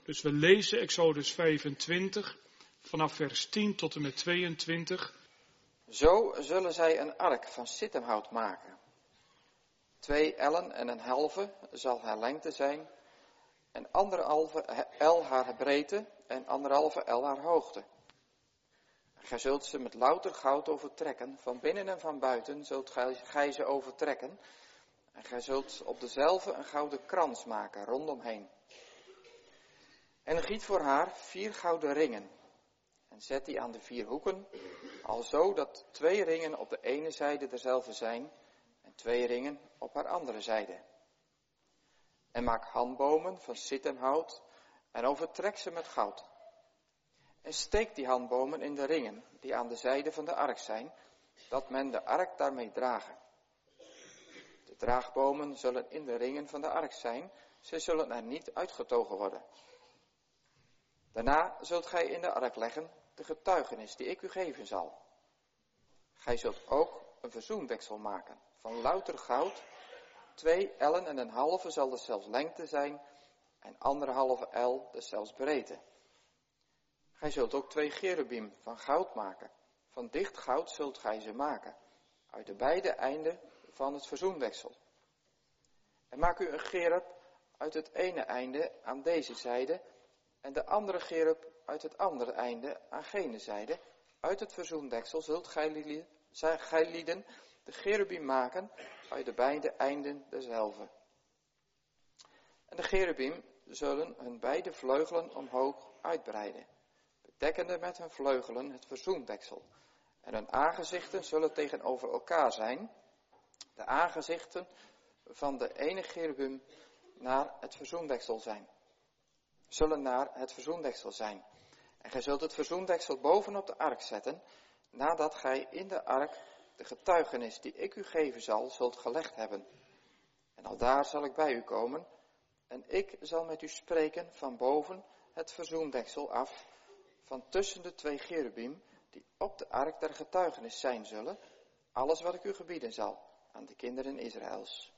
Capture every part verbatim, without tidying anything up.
Dus we lezen Exodus vijfentwintig vanaf vers tien tot en met tweeëntwintig. Zo zullen zij een ark van sittemhout maken. Twee ellen en een halve zal haar lengte zijn, en anderhalve el haar breedte en anderhalve el haar hoogte. Gij zult ze met louter goud overtrekken, van binnen en van buiten zult gij ze overtrekken. En gij zult op dezelfde een gouden krans maken, rondomheen. En giet voor haar vier gouden ringen. En zet die aan de vier hoeken, alzo dat twee ringen op de ene zijde derzelfde zijn, en twee ringen op haar andere zijde. En maak handbomen van sittemhout, en overtrek ze met goud. En steek die handbomen in de ringen, die aan de zijde van de ark zijn, dat men de ark daarmee dragen. De draagbomen zullen in de ringen van de ark zijn, ze zullen er niet uitgetogen worden. Daarna zult gij in de ark leggen de getuigenis die ik u geven zal. Gij zult ook een verzoendeksel maken van louter goud. Twee ellen en een halve zal deszelfs lengte zijn en anderhalve el deszelfs breedte. Gij zult ook twee cherubim van goud maken. Van dicht goud zult gij ze maken, uit de beide einden van het verzoendeksel. En maak u een cherub uit het ene einde aan deze zijde, en de andere cherub uit het andere einde aan gene zijde. Uit het verzoendeksel zult gij lieden de cherubim maken uit de beide einden derzelve. En de cherubim zullen hun beide vleugelen omhoog uitbreiden, bedekkende met hun vleugelen het verzoendeksel. En hun aangezichten zullen tegenover elkaar zijn, de aangezichten van de ene cherubim naar het verzoendeksel zijn. Zullen naar het verzoendeksel zijn. En gij zult het verzoendeksel bovenop de ark zetten, nadat gij in de ark de getuigenis die ik u geven zal, zult gelegd hebben. En aldaar zal ik bij u komen, en ik zal met u spreken van boven het verzoendeksel af, van tussen de twee cherubim, die op de ark der getuigenis zijn zullen, alles wat ik u gebieden zal aan de kinderen Israëls.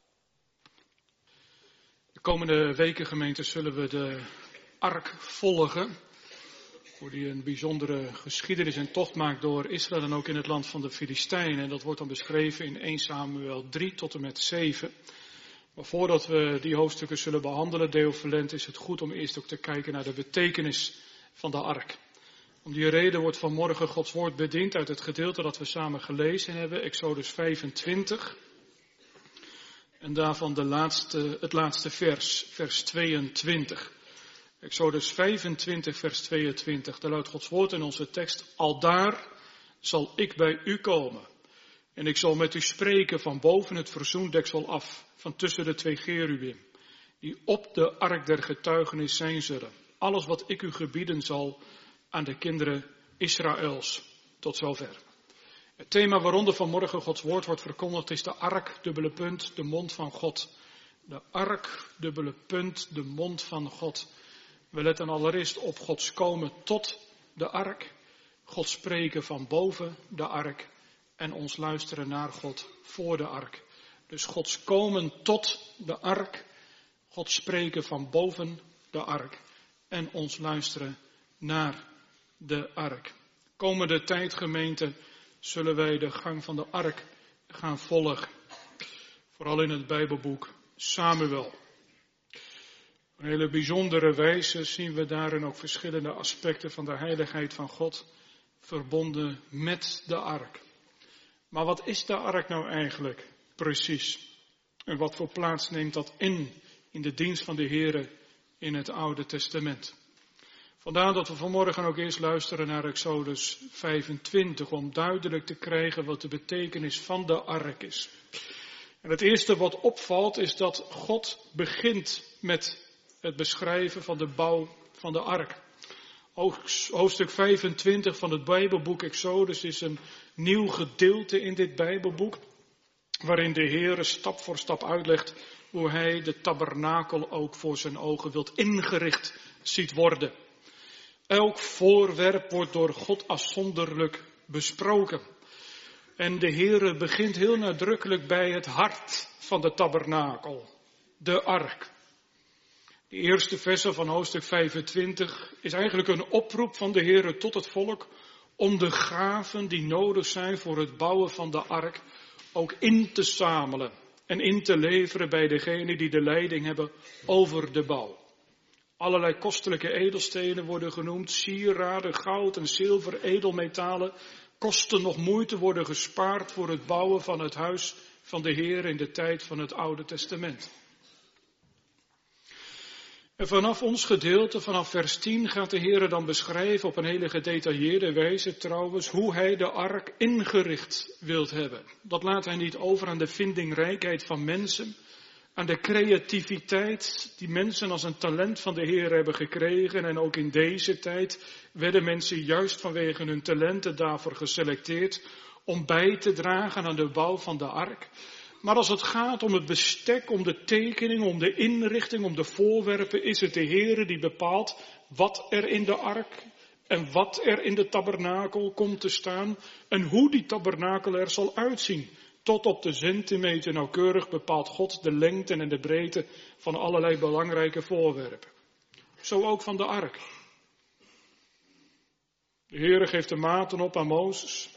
De komende weken, gemeente, zullen we de ark volgen, hoe die een bijzondere geschiedenis en tocht maakt door Israël en ook in het land van de Filistijnen. En dat wordt dan beschreven in eerste Samuel drie tot en met zeven. Maar voordat we die hoofdstukken zullen behandelen, Deo volent, is het goed om eerst ook te kijken naar de betekenis van de ark. Om die reden wordt vanmorgen Gods woord bediend uit het gedeelte dat we samen gelezen hebben, Exodus vijfentwintig. En daarvan de laatste, het laatste vers, vers tweeëntwintig. Exodus vijfentwintig, vers tweeëntwintig. Daar luidt Gods woord in onze tekst: Aldaar zal ik bij u komen. En ik zal met u spreken van boven het verzoendeksel af, van tussen de twee cherubim, die op de ark der getuigenis zijn zullen. Alles wat ik u gebieden zal aan de kinderen Israëls. Tot zover. Het thema waaronder vanmorgen Gods woord wordt verkondigd is de ark, dubbele punt, de mond van God. De ark, dubbele punt, de mond van God. We letten allereerst op Gods komen tot de ark, God spreken van boven de ark en ons luisteren naar God voor de ark. Dus Gods komen tot de ark, God spreken van boven de ark en ons luisteren naar de ark. Komende tijd, gemeente, zullen wij de gang van de ark gaan volgen. Vooral in het Bijbelboek Samuel. Op een hele bijzondere wijze zien we daarin ook verschillende aspecten van de heiligheid van God verbonden met de ark. Maar wat is de ark nou eigenlijk precies? En wat voor plaats neemt dat in, in de dienst van de Here in het Oude Testament? Vandaar dat we vanmorgen ook eerst luisteren naar Exodus vijfentwintig, om duidelijk te krijgen wat de betekenis van de ark is. En het eerste wat opvalt is dat God begint met het beschrijven van de bouw van de ark. Hoofdstuk vijfentwintig van het Bijbelboek Exodus is een nieuw gedeelte in dit Bijbelboek, waarin de Heer stap voor stap uitlegt hoe hij de tabernakel ook voor zijn ogen wilt ingericht ziet worden. Elk voorwerp wordt door God afzonderlijk besproken. En de Heere begint heel nadrukkelijk bij het hart van de tabernakel, de ark. De eerste versen van hoofdstuk vijfentwintig is eigenlijk een oproep van de Heer tot het volk om de gaven die nodig zijn voor het bouwen van de ark ook in te zamelen en in te leveren bij degenen die de leiding hebben over de bouw. Allerlei kostelijke edelstenen worden genoemd, sieraden, goud en zilver, edelmetalen, kosten nog moeite worden gespaard voor het bouwen van het huis van de Heer in de tijd van het Oude Testament. En vanaf ons gedeelte, vanaf vers tien, gaat de Heer dan beschrijven op een hele gedetailleerde wijze trouwens hoe hij de ark ingericht wilt hebben. Dat laat hij niet over aan de vindingrijkheid van mensen, aan de creativiteit die mensen als een talent van de Heer hebben gekregen. En ook in deze tijd werden mensen juist vanwege hun talenten daarvoor geselecteerd om bij te dragen aan de bouw van de ark. Maar als het gaat om het bestek, om de tekening, om de inrichting, om de voorwerpen, is het de Heer die bepaalt wat er in de ark en wat er in de tabernakel komt te staan en hoe die tabernakel er zal uitzien. Tot op de centimeter nauwkeurig bepaalt God de lengte en de breedte van allerlei belangrijke voorwerpen. Zo ook van de ark. De Heer geeft de maten op aan Mozes.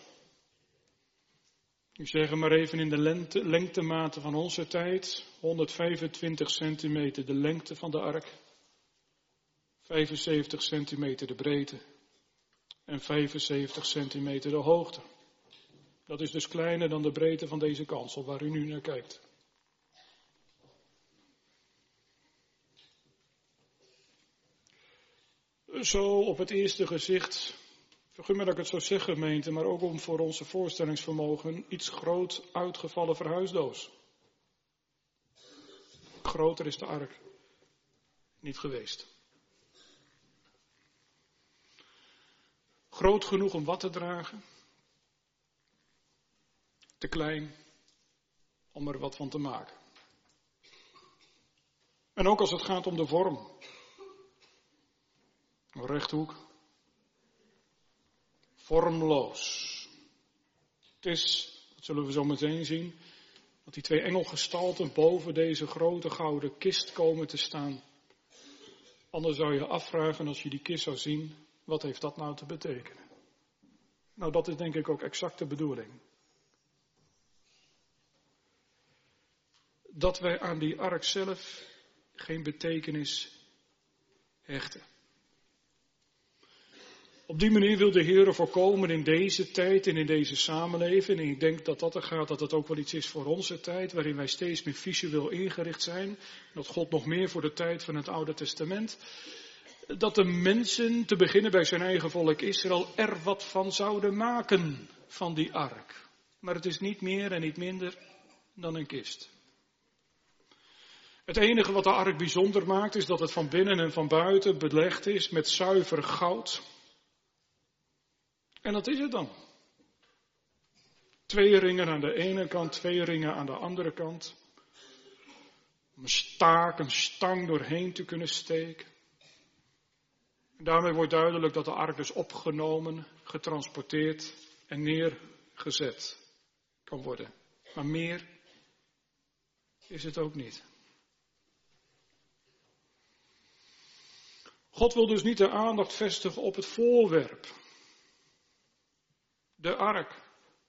Ik zeg maar even in de lengte, lengtematen van onze tijd. honderdvijfentwintig centimeter de lengte van de ark. vijfenzeventig centimeter de breedte. En vijfenzeventig centimeter de hoogte. Dat is dus kleiner dan de breedte van deze kansel waar u nu naar kijkt. Zo op het eerste gezicht, vergun me dat ik het zo zeg gemeente, maar ook om voor onze voorstellingsvermogen, iets groot uitgevallen verhuisdoos. Groter is de ark niet geweest. Groot genoeg om wat te dragen. Te klein om er wat van te maken. En ook als het gaat om de vorm. Een rechthoek. Vormloos. Het is, dat zullen we zo meteen zien, dat die twee engelgestalten boven deze grote gouden kist komen te staan. Anders zou je afvragen als je die kist zou zien, wat heeft dat nou te betekenen? Nou, dat is denk ik ook exact de bedoeling. Dat wij aan die ark zelf geen betekenis hechten. Op die manier wil de Heer voorkomen in deze tijd en in deze samenleving. En ik denk dat dat er gaat, dat het ook wel iets is voor onze tijd, waarin wij steeds meer visueel ingericht zijn. Dat God nog meer voor de tijd van het Oude Testament. Dat de mensen, te beginnen bij zijn eigen volk Israël, er wat van zouden maken van die ark. Maar het is niet meer en niet minder dan een kist. Het enige wat de ark bijzonder maakt is dat het van binnen en van buiten belegd is met zuiver goud. En dat is het dan. Twee ringen aan de ene kant, twee ringen aan de andere kant. Om een staak, een stang doorheen te kunnen steken. En daarmee wordt duidelijk dat de ark dus opgenomen, getransporteerd en neergezet kan worden. Maar meer is het ook niet. God wil dus niet de aandacht vestigen op het voorwerp, de ark,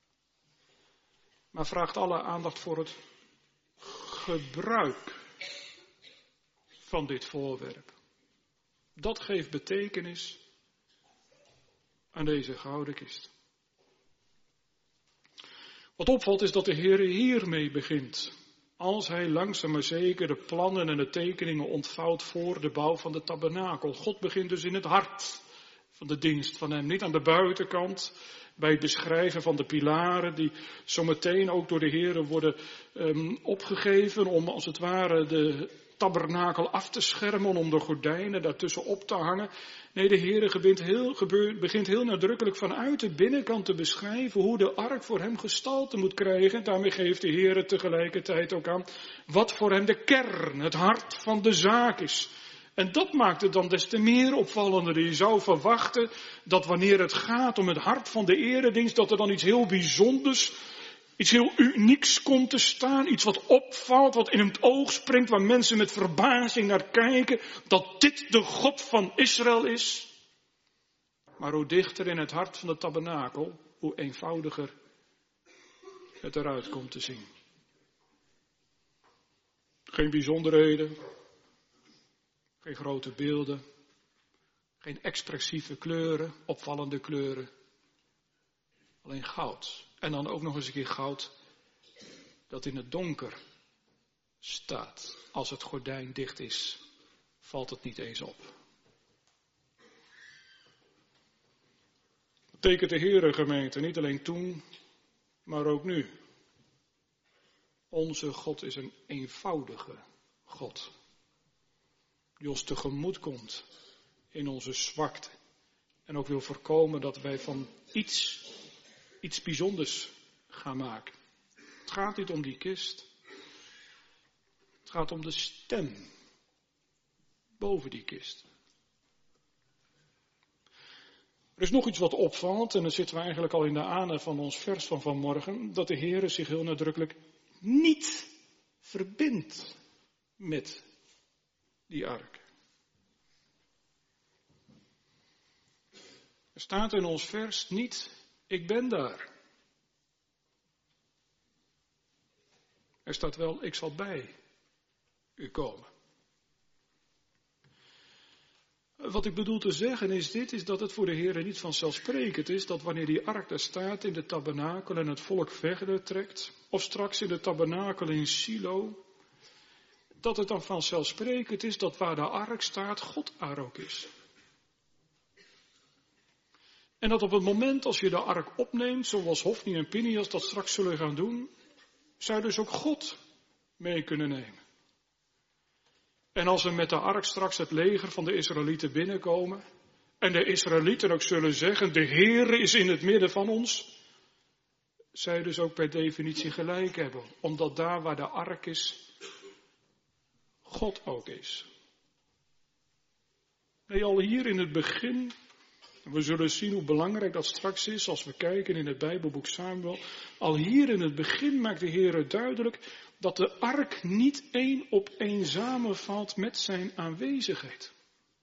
maar vraagt alle aandacht voor het gebruik van dit voorwerp. Dat geeft betekenis aan deze gouden kist. Wat opvalt is dat de Heer hiermee begint. Als hij langzaam maar zeker de plannen en de tekeningen ontvouwt voor de bouw van de tabernakel. God begint dus in het hart van de dienst van hem. Niet aan de buitenkant, bij het beschrijven van de pilaren die zometeen ook door de Heer worden um, opgegeven. Om als het ware de tabernakel af te schermen, om de gordijnen daartussen op te hangen. Nee, de Heer begint heel, begint heel nadrukkelijk vanuit de binnenkant te beschrijven hoe de ark voor hem gestalte moet krijgen. Daarmee geeft de Heer tegelijkertijd ook aan wat voor hem de kern, het hart van de zaak is. En dat maakt het dan des te meer opvallender. Je zou verwachten dat wanneer het gaat om het hart van de eredienst, dat er dan iets heel bijzonders Iets heel unieks komt te staan, iets wat opvalt, wat in het oog springt, waar mensen met verbazing naar kijken, dat dit de God van Israël is. Maar hoe dichter in het hart van de tabernakel, hoe eenvoudiger het eruit komt te zien. Geen bijzonderheden, geen grote beelden, geen expressieve kleuren, opvallende kleuren. Alleen goud. En dan ook nog eens een keer goud dat in het donker staat. Als het gordijn dicht is, valt het niet eens op. Dat betekent de Heere, gemeente, niet alleen toen, maar ook nu. Onze God is een eenvoudige God. Die ons tegemoet komt in onze zwakte. En ook wil voorkomen dat wij van iets, iets bijzonders gaan maken. Het gaat niet om die kist. Het gaat om de stem boven die kist. Er is nog iets wat opvalt, en dan zitten we eigenlijk al in de ane van ons vers van vanmorgen, dat de Heere zich heel nadrukkelijk niet verbindt met die ark. Er staat in ons vers niet, ik ben daar. Er staat wel, ik zal bij u komen. Wat ik bedoel te zeggen is dit, is dat het voor de Heer niet vanzelfsprekend is dat wanneer die ark daar staat in de tabernakel en het volk verder trekt, of straks in de tabernakel in Silo, dat het dan vanzelfsprekend is dat waar de ark staat, God er ook is. En dat op het moment als je de ark opneemt, zoals Hofni en Pinchas dat straks zullen gaan doen, zou je dus ook God mee kunnen nemen. En als we met de ark straks het leger van de Israëlieten binnenkomen, en de Israëlieten ook zullen zeggen, de Heere is in het midden van ons, zou je dus ook per definitie gelijk hebben. Omdat daar waar de ark is, God ook is. Nee, al hier in het begin, we zullen zien hoe belangrijk dat straks is als we kijken in het Bijbelboek Samuel. Al hier in het begin maakt de Heer duidelijk dat de ark niet één op één samenvalt met zijn aanwezigheid.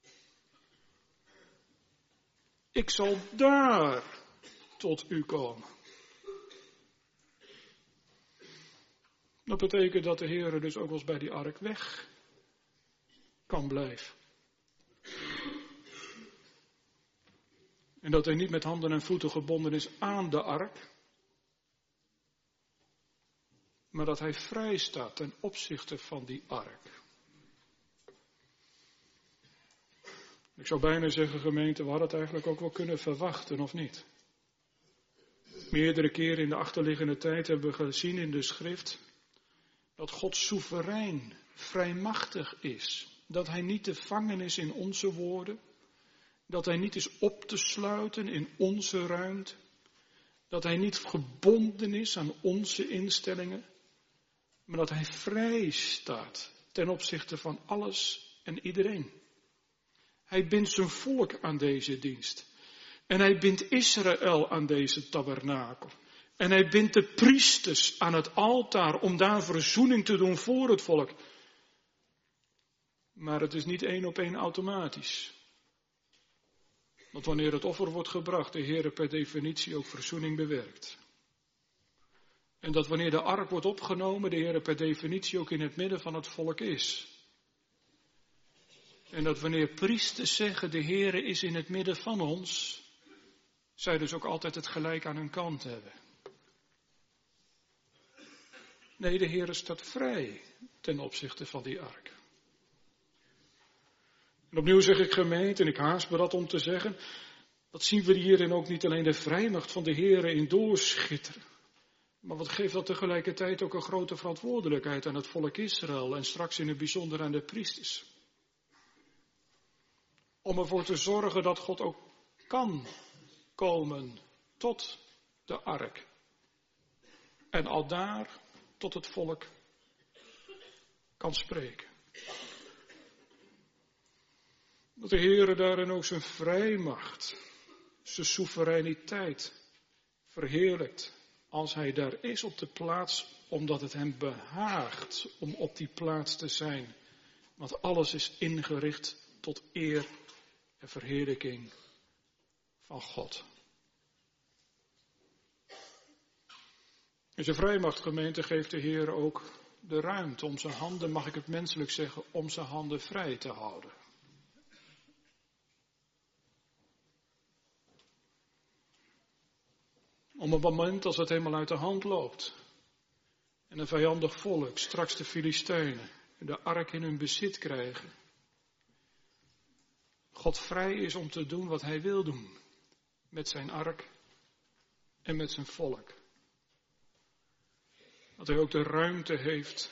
Ik zal daar tot u komen. Dat betekent dat de Heer dus ook wel eens bij die ark weg kan blijven. En dat hij niet met handen en voeten gebonden is aan de ark, maar dat hij vrij staat ten opzichte van die ark. Ik zou bijna zeggen, gemeente, we hadden het eigenlijk ook wel kunnen verwachten, of niet? Meerdere keren in de achterliggende tijd hebben we gezien in de schrift dat God soeverein, vrijmachtig is. Dat hij niet te vangen is in onze woorden. Dat hij niet is op te sluiten in onze ruimte. Dat hij niet gebonden is aan onze instellingen. Maar dat hij vrij staat ten opzichte van alles en iedereen. Hij bindt zijn volk aan deze dienst. En hij bindt Israël aan deze tabernakel. En hij bindt de priesters aan het altaar om daar verzoening te doen voor het volk. Maar het is niet één op één automatisch. Want wanneer het offer wordt gebracht, de Heer per definitie ook verzoening bewerkt. En dat wanneer de ark wordt opgenomen, de Heer per definitie ook in het midden van het volk is. En dat wanneer priesters zeggen, de Heer is in het midden van ons, zij dus ook altijd het gelijk aan hun kant hebben. Nee, de Heer staat vrij ten opzichte van die ark. En opnieuw zeg ik gemeente, en ik haast me dat om te zeggen, dat zien we hierin ook niet alleen de vrijmacht van de Heer in doorschitteren. Maar wat geeft dat tegelijkertijd ook een grote verantwoordelijkheid aan het volk Israël en straks in het bijzonder aan de priesters. Om ervoor te zorgen dat God ook kan komen tot de ark. En al daar tot het volk kan spreken. Dat de Heer daarin ook zijn vrijmacht, zijn soevereiniteit verheerlijkt als hij daar is op de plaats, omdat het hem behaagt om op die plaats te zijn. Want alles is ingericht tot eer en verheerlijking van God. In zijn vrijmachtgemeente geeft de Heer ook de ruimte om zijn handen, mag ik het menselijk zeggen, om zijn handen vrij te houden. Om een moment als het helemaal uit de hand loopt en een vijandig volk, straks de Filistijnen, de ark in hun bezit krijgen. God vrij is om te doen wat hij wil doen met zijn ark en met zijn volk. Dat hij ook de ruimte heeft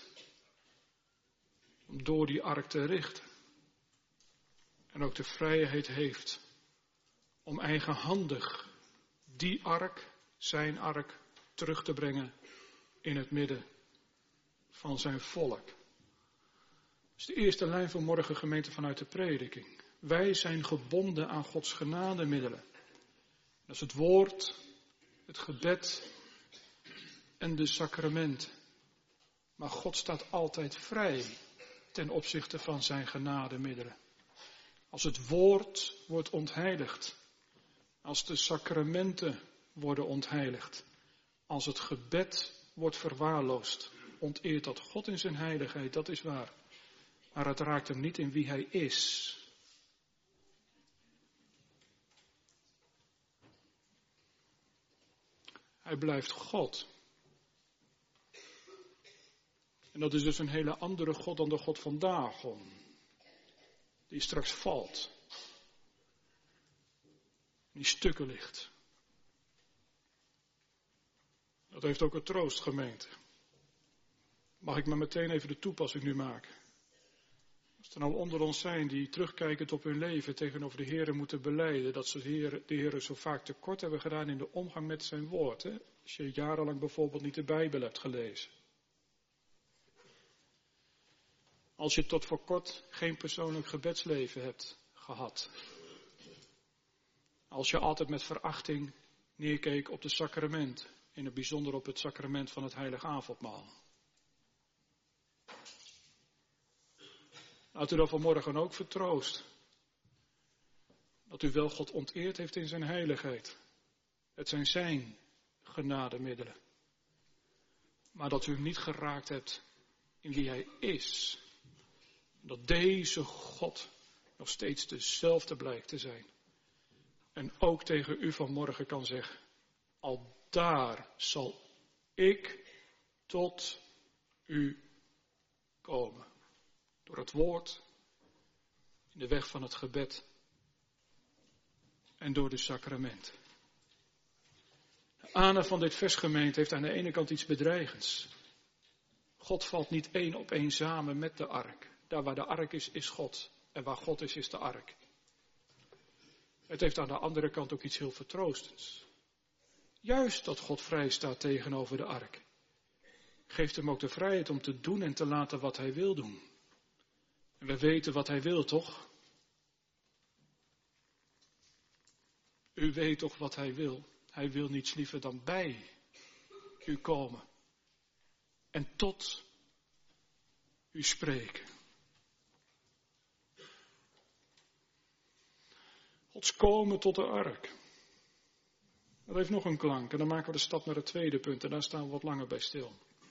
om door die ark te richten. En ook de vrijheid heeft om eigenhandig die ark, zijn ark, terug te brengen in het midden van zijn volk. Dat is de eerste lijn van morgen, gemeente, vanuit de prediking. Wij zijn gebonden aan Gods genademiddelen. Dat is het woord, het gebed en de sacramenten. Maar God staat altijd vrij ten opzichte van zijn genademiddelen. Als het woord wordt ontheiligd, als de sacramenten worden ontheiligd, als het gebed wordt verwaarloosd, onteert dat God in zijn heiligheid, dat is waar. Maar het raakt hem niet in wie hij is. Hij blijft God. En dat is dus een hele andere God dan de God van Dagon, die straks valt, die stukken ligt. Dat heeft ook een troost, gemeente. Mag ik maar meteen even de toepassing nu maken? Als er nou onder ons zijn die terugkijkend op hun leven tegenover de Heer moeten belijden, dat ze de Heer, de Heer zo vaak tekort hebben gedaan in de omgang met zijn woord. Hè? Als je jarenlang bijvoorbeeld niet de Bijbel hebt gelezen. Als je tot voor kort geen persoonlijk gebedsleven hebt gehad. Als je altijd met verachting neerkeek op de sacrament. In het bijzonder op het sacrament van het heilige avondmaal. Laat u dan vanmorgen ook vertroost. Dat u wel God onteerd heeft in zijn heiligheid. Het zijn zijn genademiddelen. Maar dat u hem niet geraakt hebt in wie hij is. Dat deze God nog steeds dezelfde blijkt te zijn. En ook tegen u vanmorgen kan zeggen. Al daar zal ik tot u komen. Door het woord, in de weg van het gebed en door de sacramenten. De aanhang van dit vers, gemeente, heeft aan de ene kant iets bedreigends. God valt niet één op één samen met de ark. Daar waar de ark is, is God. En waar God is, is de ark. Het heeft aan de andere kant ook iets heel vertroostends. Juist dat God vrij staat tegenover de ark. Geeft hem ook de vrijheid om te doen en te laten wat hij wil doen. En we weten wat hij wil, toch? U weet toch wat hij wil? Hij wil niets liever dan bij u komen. En tot u spreken. Gods komen tot de ark. Dat heeft nog een klank. En dan maken we de stap naar het tweede punt. En daar staan we wat langer bij stil.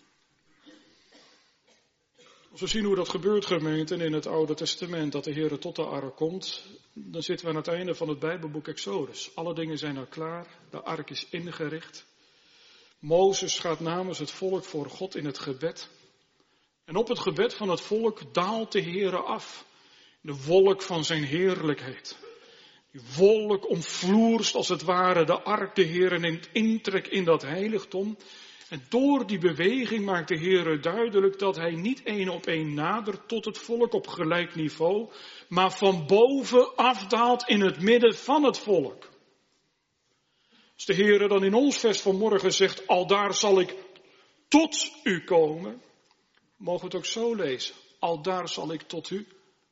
Als we zien hoe dat gebeurt, gemeente, in het Oude Testament, dat de Heer tot de ark komt, dan zitten we aan het einde van het Bijbelboek Exodus. Alle dingen zijn al klaar, de ark is ingericht. Mozes gaat namens het volk voor God in het gebed. En op het gebed van het volk daalt de Heer af, de wolk van zijn heerlijkheid. Die wolk omvloerst als het ware de ark de Heer en neemt intrek in dat heiligdom. En door die beweging maakt de Heer duidelijk dat hij niet één op één nadert tot het volk op gelijk niveau, maar van boven afdaalt in het midden van het volk. Als de Heer dan in ons vers van morgen zegt, aldaar zal ik tot u komen, mogen we het ook zo lezen. Aldaar zal ik tot u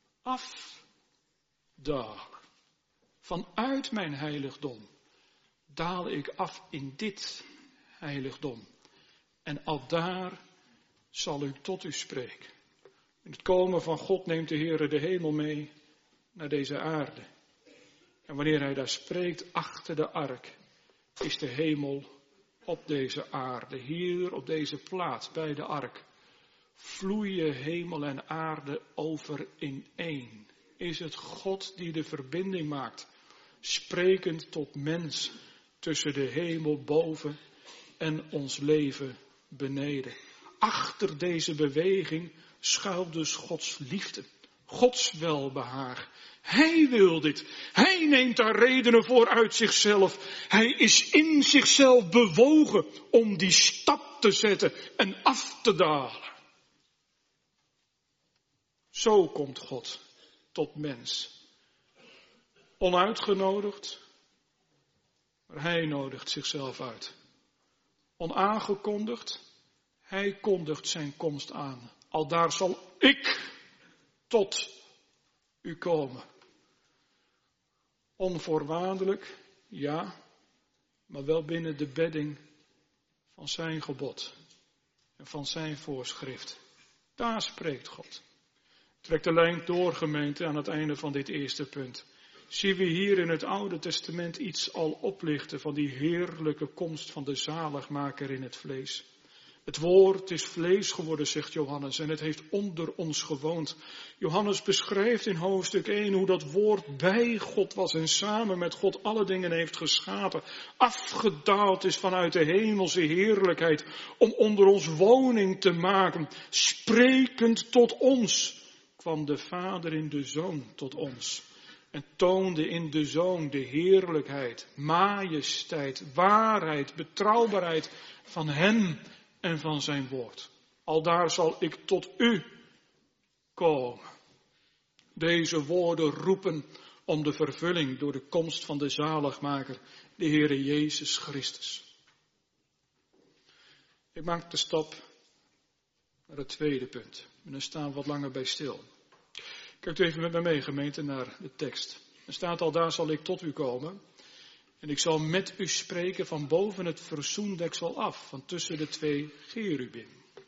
afdalen. Vanuit mijn heiligdom daal ik af in dit heiligdom. En aldaar zal u tot u spreken. In het komen van God neemt de Heere de hemel mee naar deze aarde. En wanneer hij daar spreekt achter de ark, is de hemel op deze aarde. Hier op deze plaats bij de ark vloeien hemel en aarde over in één. Is het God die de verbinding maakt, sprekend tot mens tussen de hemel boven en ons leven beneden. Achter deze beweging schuilt dus Gods liefde, Gods welbehagen. Hij wil dit. Hij neemt daar redenen voor uit zichzelf. Hij is in zichzelf bewogen om die stap te zetten en af te dalen. Zo komt God tot mens. Onuitgenodigd, maar hij nodigt zichzelf uit. Onaangekondigd, hij kondigt zijn komst aan. Aldaar zal ik tot u komen. Onvoorwaardelijk, ja, maar wel binnen de bedding van zijn gebod en van zijn voorschrift. Daar spreekt God. Trek de lijn door, gemeente, aan het einde van dit eerste punt. Zien we hier in het Oude Testament iets al oplichten van die heerlijke komst van de zaligmaker in het vlees. Het woord is vlees geworden, zegt Johannes, en het heeft onder ons gewoond. Johannes beschrijft in hoofdstuk één hoe dat woord bij God was en samen met God alle dingen heeft geschapen. Afgedaald is vanuit de hemelse heerlijkheid om onder ons woning te maken. Sprekend tot ons kwam de Vader in de Zoon tot ons. En toonde in de Zoon de heerlijkheid, majesteit, waarheid, betrouwbaarheid van hem en van zijn woord. Aldaar zal ik tot u komen. Deze woorden roepen om de vervulling door de komst van de zaligmaker, de Heere Jezus Christus. Ik maak de stap naar het tweede punt. En daar staan we wat langer bij stil. Kijkt u even met me mee, gemeente, naar de tekst. Er staat al, daar zal ik tot u komen. En ik zal met u spreken van boven het verzoendeksel af, van tussen de twee cherubim.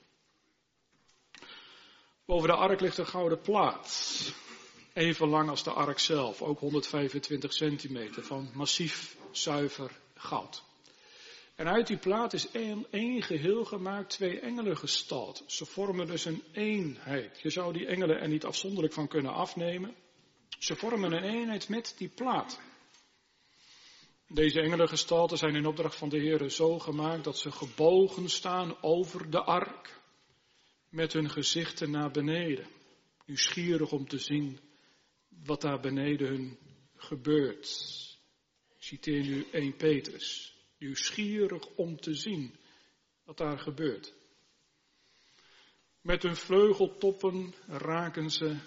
Boven de ark ligt een gouden plaat. Even lang als de ark zelf, ook honderdvijfentwintig centimeter, van massief, zuiver goud. En uit die plaat is één, één geheel gemaakt, twee engelen gestald. Ze vormen dus een eenheid. Je zou die engelen er niet afzonderlijk van kunnen afnemen. Ze vormen een eenheid met die plaat. Deze engelengestalten zijn in opdracht van de Heere zo gemaakt dat ze gebogen staan over de ark, met hun gezichten naar beneden, nieuwsgierig om te zien wat daar beneden hun gebeurt. Ik citeer nu eerste Petrus, nieuwsgierig om te zien wat daar gebeurt. Met hun vleugeltoppen raken ze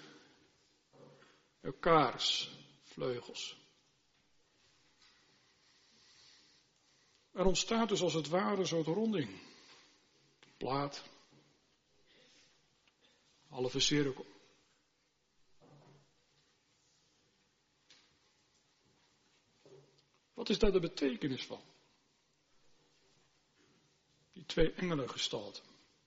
elkaars vleugels. Er ontstaat dus als het ware een soort ronding. Plaat. Halve cirkel. Wat is daar de betekenis van? Die twee engelengestalten.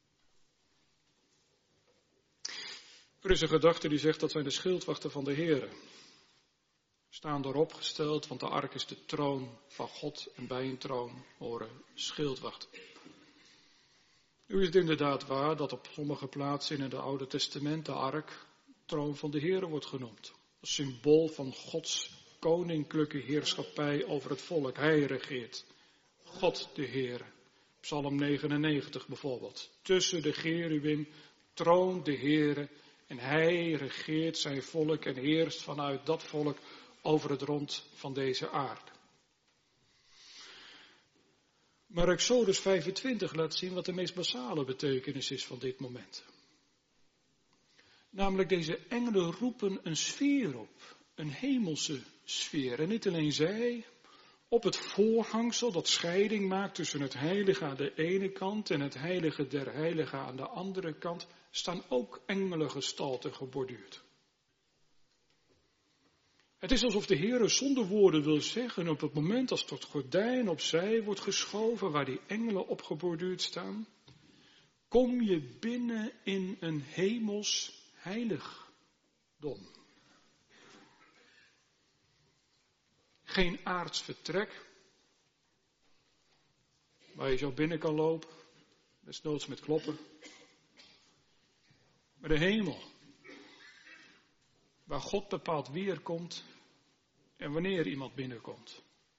Er is een gedachte die zegt dat zijn de schildwachten van de Heere. Staan erop gesteld, want de ark is de troon van God en bij een troon horen schildwachten. Nu is het inderdaad waar dat op sommige plaatsen in het Oude Testament de ark troon van de Heere wordt genoemd. Als symbool van Gods koninklijke heerschappij over het volk. Hij regeert. God de Heere. Psalm negenennegentig bijvoorbeeld. Tussen de cherubim troont de Heere en hij regeert zijn volk en heerst vanuit dat volk over het rond van deze aarde. Maar Exodus vijfentwintig laat zien wat de meest basale betekenis is van dit moment. Namelijk deze engelen roepen een sfeer op, een hemelse sfeer. En niet alleen zij, op het voorhangsel dat scheiding maakt tussen het heilige aan de ene kant en het heilige der heiligen aan de andere kant, staan ook engelengestalten geborduurd. Het is alsof de Heer zonder woorden wil zeggen, op het moment als het gordijn opzij wordt geschoven, waar die engelen opgeborduurd staan, kom je binnen in een hemels heiligdom. Geen aards vertrek, waar je zo binnen kan lopen, desnoods met kloppen. Maar de hemel, waar God bepaalt wie er komt en wanneer iemand binnenkomt.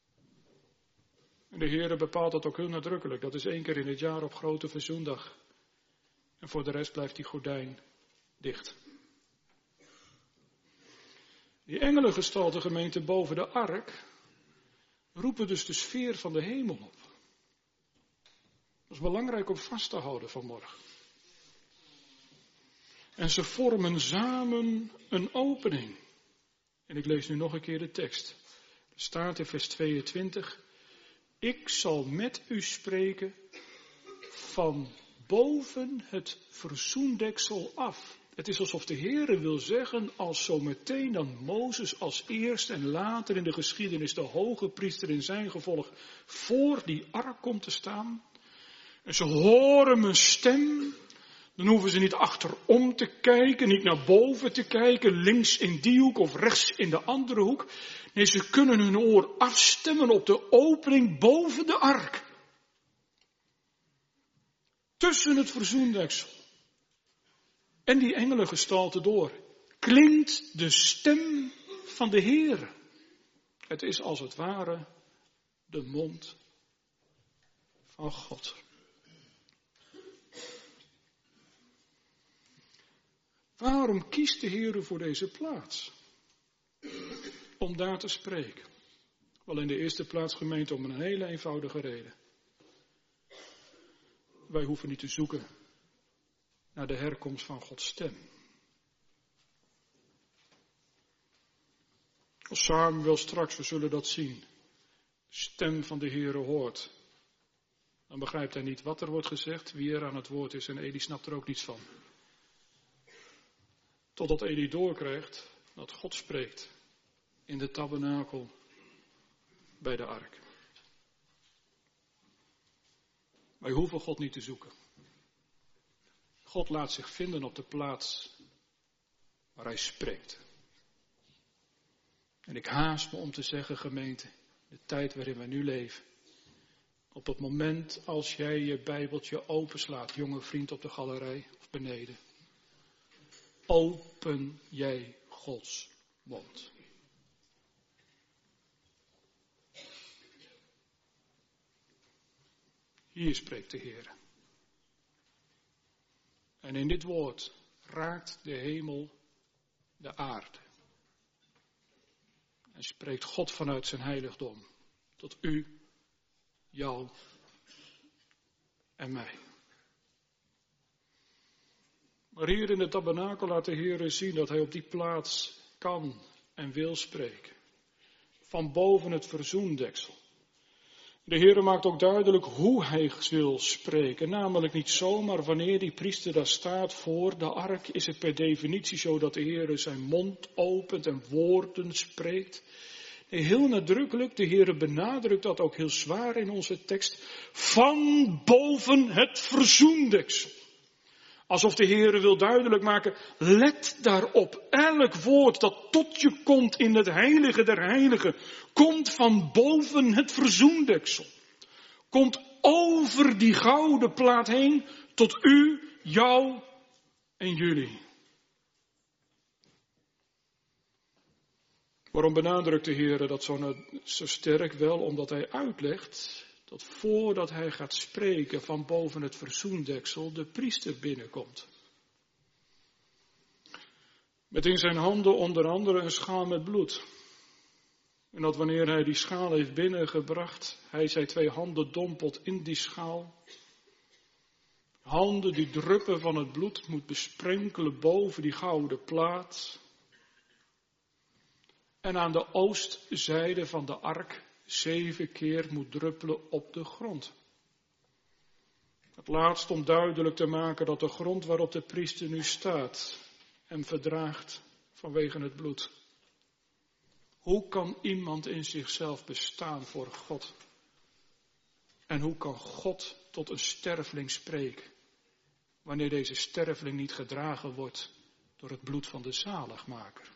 En de Heer bepaalt dat ook heel nadrukkelijk. Dat is één keer in het jaar op grote verzoendag. En voor de rest blijft die gordijn dicht. Die engelengestalte gemeente boven de ark roepen dus de sfeer van de hemel op. Dat is belangrijk om vast te houden vanmorgen. En ze vormen samen een opening. En ik lees nu nog een keer de tekst. Er staat in vers tweeëntwintig. Ik zal met u spreken van boven het verzoendeksel af. Het is alsof de Heere wil zeggen, als zometeen dan Mozes als eerst en later in de geschiedenis de hoge priester in zijn gevolg voor die ark komt te staan. En ze horen mijn stem. Dan hoeven ze niet achterom te kijken, niet naar boven te kijken, links in die hoek of rechts in de andere hoek. Nee, ze kunnen hun oor afstemmen op de opening boven de ark. Tussen het verzoendeksel en die engelengestalte door klinkt de stem van de Heere. Het is als het ware de mond van God. Waarom kiest de Heere voor deze plaats? Om daar te spreken. Wel in de eerste plaats, gemeente, om een hele eenvoudige reden. Wij hoeven niet te zoeken naar de herkomst van Gods stem. Als Samuel straks, we zullen dat zien, de stem van de Heere hoort, dan begrijpt hij niet wat er wordt gezegd, wie er aan het woord is, en Eli snapt er ook niets van. Totdat Eli doorkrijgt dat God spreekt in de tabernakel bij de ark. Wij hoeven God niet te zoeken. God laat zich vinden op de plaats waar hij spreekt. En ik haast me om te zeggen, gemeente, de tijd waarin wij nu leven. Op het moment als jij je Bijbeltje openslaat, jonge vriend op de galerij of beneden. Open jij Gods mond. Hier spreekt de Heer. En in dit woord raakt de hemel de aarde. En spreekt God vanuit zijn heiligdom tot u, jou en mij. Maar hier in de tabernakel laat de Heer zien dat hij op die plaats kan en wil spreken. Van boven het verzoendeksel. De Heer maakt ook duidelijk hoe hij wil spreken. Namelijk niet zomaar wanneer die priester daar staat voor de ark, is het per definitie zo dat de Heer zijn mond opent en woorden spreekt. Nee, heel nadrukkelijk, de Heer benadrukt dat ook heel zwaar in onze tekst. Van boven het verzoendeksel. Alsof de Heer wil duidelijk maken, let daarop. Elk woord dat tot je komt in het heilige der heiligen, komt van boven het verzoendeksel. Komt over die gouden plaat heen, tot u, jou en jullie. Waarom benadrukt de Heer dat zo, zo sterk? Wel omdat hij uitlegt dat voordat hij gaat spreken van boven het verzoendeksel de priester binnenkomt. Met in zijn handen onder andere een schaal met bloed. En dat wanneer hij die schaal heeft binnengebracht, hij zijn twee handen dompelt in die schaal. Handen die druppen van het bloed moet besprenkelen boven die gouden plaat. En aan de oostzijde van de ark zeven keer moet druppelen op de grond. Het laatst om duidelijk te maken dat de grond waarop de priester nu staat hem verdraagt vanwege het bloed. Hoe kan iemand in zichzelf bestaan voor God? En hoe kan God tot een sterveling spreken, wanneer deze sterveling niet gedragen wordt door het bloed van de zaligmaker?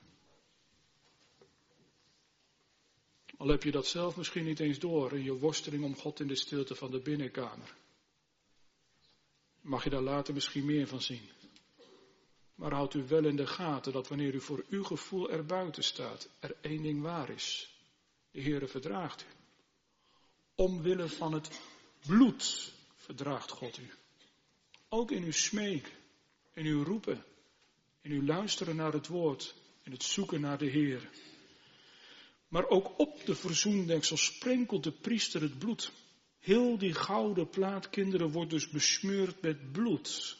Al heb je dat zelf misschien niet eens door in je worsteling om God in de stilte van de binnenkamer. Mag je daar later misschien meer van zien. Maar houdt u wel in de gaten dat wanneer u voor uw gevoel er buiten staat, er één ding waar is. De Heere verdraagt u. Omwille van het bloed verdraagt God u. Ook in uw smeken, in uw roepen, in uw luisteren naar het woord, in het zoeken naar de Heere. Maar ook op de verzoendeksel sprenkelt de priester het bloed. Heel die gouden plaat, kinderen, wordt dus besmeurd met bloed.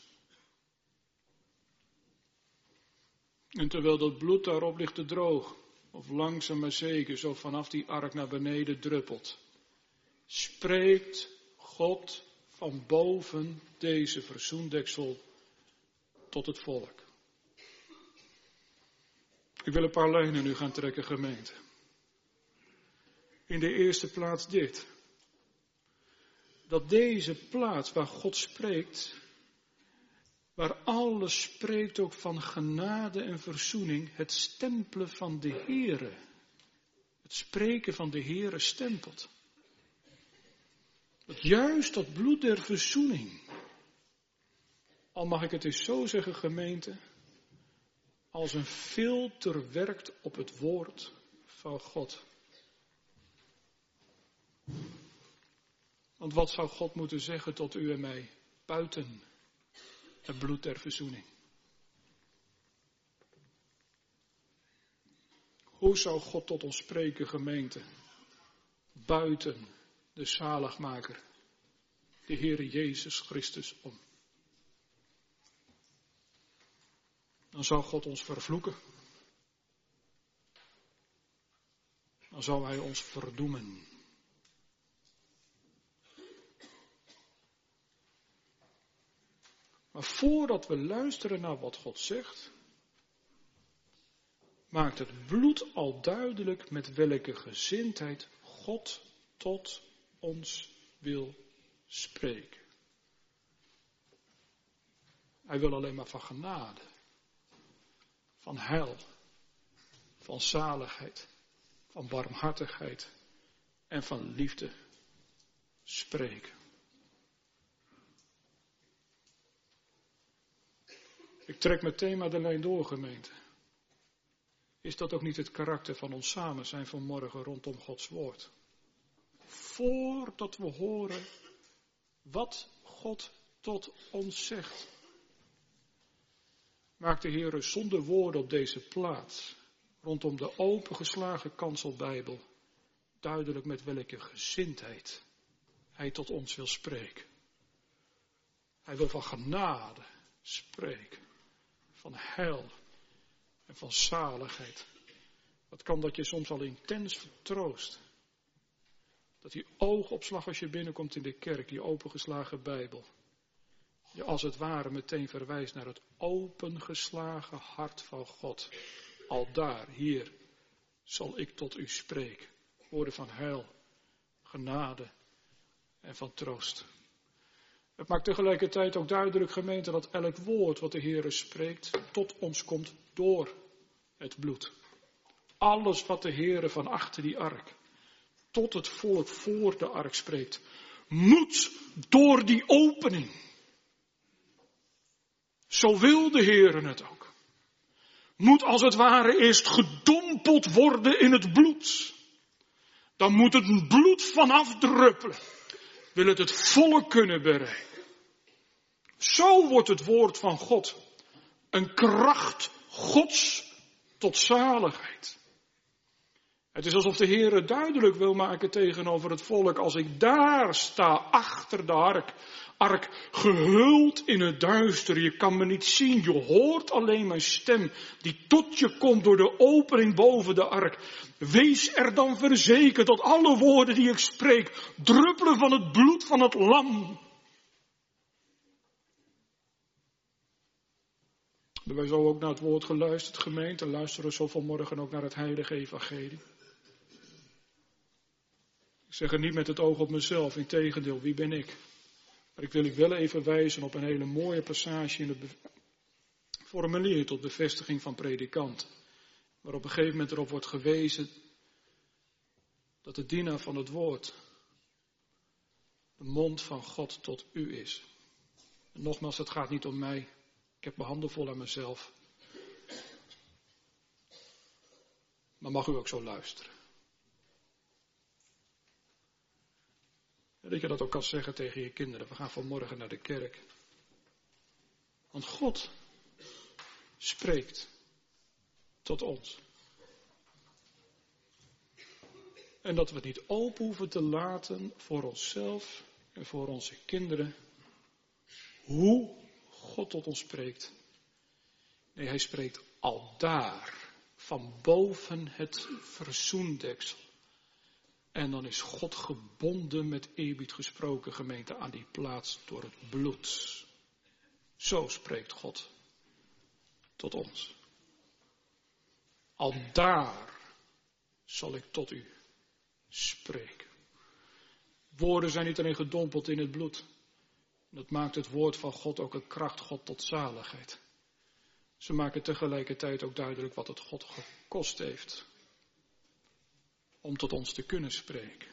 En terwijl dat bloed daarop ligt te droog, of langzaam maar zeker zo vanaf die ark naar beneden druppelt, spreekt God van boven deze verzoendeksel tot het volk. Ik wil een paar lijnen nu gaan trekken, gemeente. In de eerste plaats dit. Dat deze plaats waar God spreekt, waar alles spreekt ook van genade en verzoening, het stempelen van de Heere. Het spreken van de Heere stempelt. Dat juist dat bloed der verzoening, al mag ik het eens zo zeggen, gemeente, als een filter werkt op het woord van God. Want wat zou God moeten zeggen tot u en mij buiten het bloed der verzoening? Hoe zou God tot ons spreken, gemeente, buiten de zaligmaker, de Heere Jezus Christus om? Dan zou God ons vervloeken. Dan zou Hij ons verdoemen. Maar voordat we luisteren naar wat God zegt, maakt het bloed al duidelijk met welke gezindheid God tot ons wil spreken. Hij wil alleen maar van genade, van heil, van zaligheid, van barmhartigheid en van liefde spreken. Ik trek meteen maar de lijn door, gemeente. Is dat ook niet het karakter van ons samen zijn vanmorgen rondom Gods woord? Voordat we horen wat God tot ons zegt, maakt de Heer zonder woorden op deze plaats, rondom de opengeslagen kanselbijbel, duidelijk met welke gezindheid Hij tot ons wil spreken. Hij wil van genade spreken, van heil en van zaligheid. Wat kan dat je soms al intens vertroost? Dat die oogopslag als je binnenkomt in de kerk, die opengeslagen Bijbel, je als het ware meteen verwijst naar het opengeslagen hart van God. Al daar, hier, zal ik tot u spreken. Woorden van heil, genade en van troost. Het maakt tegelijkertijd ook duidelijk, gemeente, dat elk woord wat de Heere spreekt tot ons komt door het bloed. Alles wat de Heere van achter die ark tot het volk voor de ark spreekt, moet door die opening. Zo wil de Heere het ook. Moet als het ware eerst gedompeld worden in het bloed. Dan moet het bloed vanaf druppelen. Wil het het volk kunnen bereiken. Zo wordt het woord van God een kracht Gods tot zaligheid. Het is alsof de Heer duidelijk wil maken tegenover het volk, als ik daar sta achter de ark, ark gehuld in het duister, je kan me niet zien, je hoort alleen mijn stem die tot je komt door de opening boven de ark. Wees er dan verzekerd dat alle woorden die ik spreek druppelen van het bloed van het lam. Hebben wij zo ook naar het woord geluisterd, gemeente? Luisteren we zo vanmorgen ook naar het heilige evangelie? zeg het niet met het oog op mezelf, integendeel, wie ben ik? Maar ik wil u wel even wijzen op een hele mooie passage in het be- formulier tot bevestiging van predikant. Waar op een gegeven moment erop wordt gewezen dat de dienaar van het woord de mond van God tot u is. En nogmaals, het gaat niet om mij. Ik heb mijn handen vol aan mezelf. Maar mag u ook zo luisteren. En dat je dat ook kan zeggen tegen je kinderen. We gaan vanmorgen naar de kerk. Want God spreekt tot ons. En dat we het niet open hoeven te laten voor onszelf en voor onze kinderen. Hoe God tot ons spreekt. Nee, hij spreekt aldaar. Van boven het verzoendeksel. En dan is God gebonden met eerbied gesproken, gemeente, aan die plaats door het bloed. Zo spreekt God tot ons. Aldaar zal ik tot u spreken. Woorden zijn niet alleen gedompeld in het bloed. Dat maakt het woord van God ook een kracht God tot zaligheid. Ze maken tegelijkertijd ook duidelijk wat het God gekost heeft om tot ons te kunnen spreken.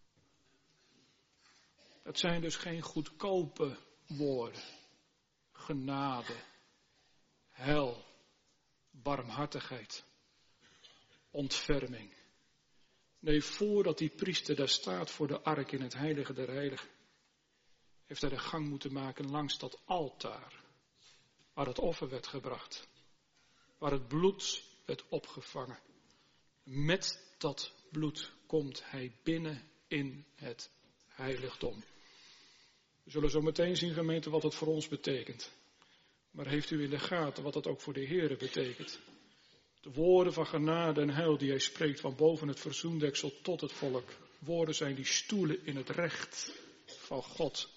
Het zijn dus geen goedkope woorden. Genade, heil, barmhartigheid, ontferming. Nee, voordat die priester daar staat voor de ark in het heilige der heiligen, heeft hij de gang moeten maken langs dat altaar, waar het offer werd gebracht, waar het bloed werd opgevangen. Met dat bloed komt hij binnen in het heiligdom. We zullen zo meteen zien, gemeente, wat het voor ons betekent. Maar heeft u in de gaten wat dat ook voor de Heere betekent? De woorden van genade en heil die hij spreekt van boven het verzoendeksel tot het volk. Woorden zijn die stoelen in het recht van God.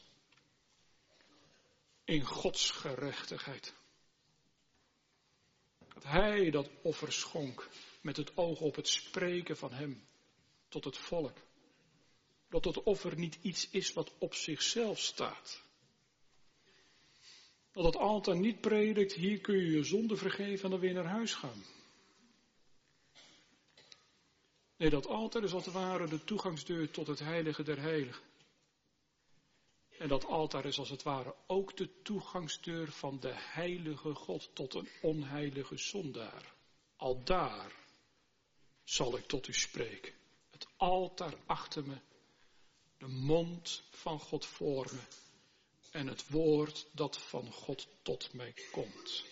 In Gods gerechtigheid. Dat hij dat offer schonk met het oog op het spreken van hem tot het volk. Dat het offer niet iets is wat op zichzelf staat. Dat het altaar niet predikt, hier kun je je zonde vergeven en dan weer naar huis gaan. Nee, dat altaar is als het ware de toegangsdeur tot het heilige der heiligen. En dat altaar is als het ware ook de toegangsdeur van de heilige God tot een onheilige zondaar. Aldaar zal ik tot u spreken. Het altaar achter me, de mond van God voor me en het woord dat van God tot mij komt.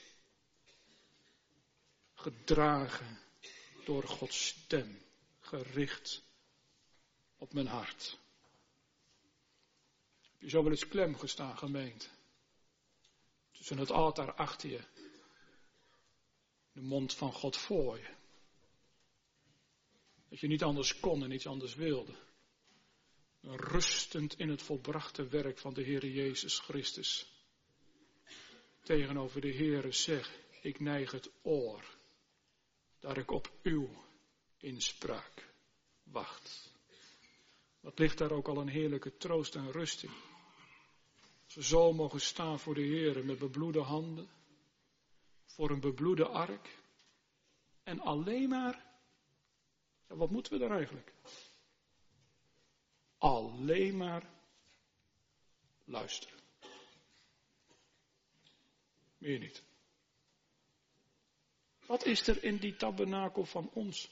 Gedragen door Gods stem, gericht op mijn hart. Heb je zo wel eens klem gestaan, gemeente? Tussen het altaar achter je, de mond van God voor je. Dat je niet anders kon en niet anders wilde. Rustend in het volbrachte werk van de Heere Jezus Christus. Tegenover de Heere zeg, ik neig het oor, dat ik op uw inspraak wacht. Wat ligt daar ook al een heerlijke troost en rust in. Als we zo mogen staan voor de Heere met bebloede handen, voor een bebloede ark, en alleen maar, ja, wat moeten we daar eigenlijk? Alleen maar luisteren. Meer niet. Wat is er in die tabernakel van ons?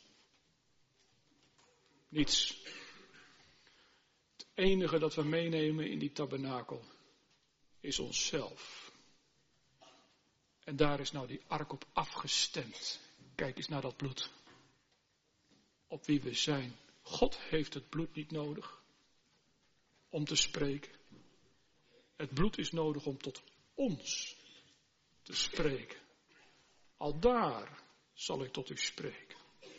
Niets. Het enige dat we meenemen in die tabernakel is onszelf. En daar is nou die ark op afgestemd. Kijk eens naar dat bloed. Op wie we zijn. God heeft het bloed niet nodig om te spreken. Het bloed is nodig om tot ons te spreken. Aldaar zal ik tot u spreken.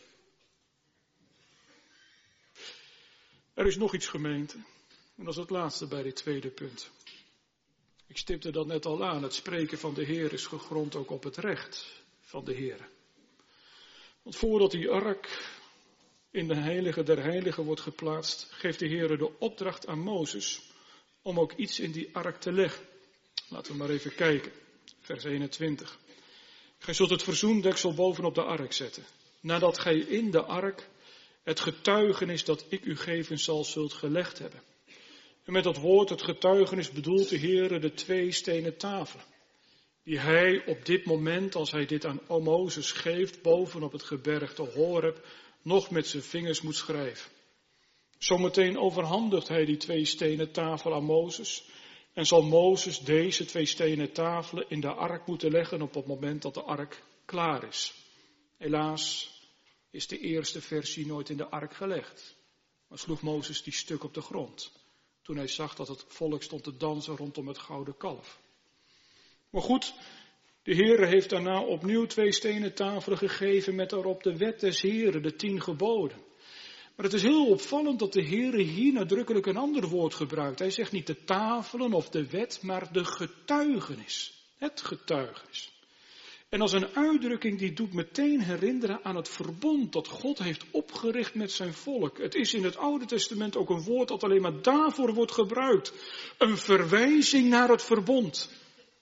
Er is nog iets, gemeente. En dat is het laatste bij dit tweede punt. Ik stipte dat net al aan. Het spreken van de Heer is gegrond ook op het recht van de Heer. Want voordat die ark in de heilige der heiligen wordt geplaatst, geeft de Heer de opdracht aan Mozes om ook iets in die ark te leggen. Laten we maar even kijken. Vers eenentwintig. Gij zult het verzoendeksel bovenop de ark zetten. Nadat gij in de ark het getuigenis dat ik u geven zal, zult gelegd hebben. En met dat woord, het getuigenis, bedoelt de Heer de twee stenen tafelen. Die hij op dit moment, als hij dit aan Mozes geeft, bovenop het gebergte Horeb, nog met zijn vingers moet schrijven. Zometeen overhandigt hij die twee stenen tafelen aan Mozes. En zal Mozes deze twee stenen tafelen in de ark moeten leggen op het moment dat de ark klaar is. Helaas is de eerste versie nooit in de ark gelegd. Maar sloeg Mozes die stuk op de grond. Toen hij zag dat het volk stond te dansen rondom het gouden kalf. Maar goed, de Heere heeft daarna opnieuw twee stenen tafelen gegeven met daarop de wet des Heeren, de tien geboden. Maar het is heel opvallend dat de Heere hier nadrukkelijk een ander woord gebruikt. Hij zegt niet de tafelen of de wet, maar de getuigenis. Het getuigenis. En als een uitdrukking die doet meteen herinneren aan het verbond dat God heeft opgericht met zijn volk. Het is in het Oude Testament ook een woord dat alleen maar daarvoor wordt gebruikt. Een verwijzing naar het verbond.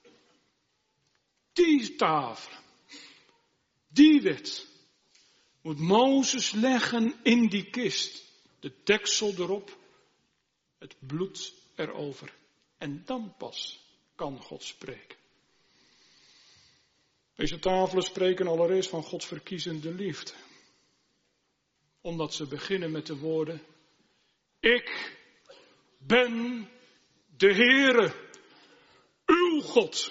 Die tafel, die wet, moet Mozes leggen in die kist. De deksel erop, het bloed erover. En dan pas kan God spreken. Deze tafelen spreken allereerst van Gods verkiezende liefde. Omdat ze beginnen met de woorden: Ik ben de Heere, uw God.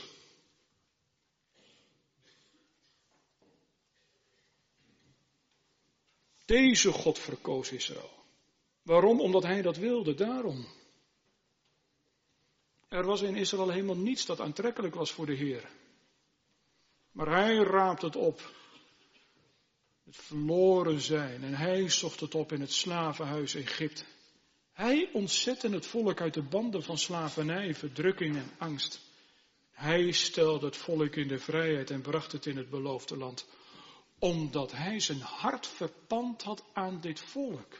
Deze God verkoos Israël. Waarom? Omdat hij dat wilde, daarom. Er was in Israël helemaal niets dat aantrekkelijk was voor de Heer. Maar hij raapt het op. Het verloren zijn. En hij zocht het op in het slavenhuis Egypte. Hij ontzette het volk uit de banden van slavernij, verdrukking en angst. Hij stelde het volk in de vrijheid en bracht het in het beloofde land. Omdat hij zijn hart verpand had aan dit volk.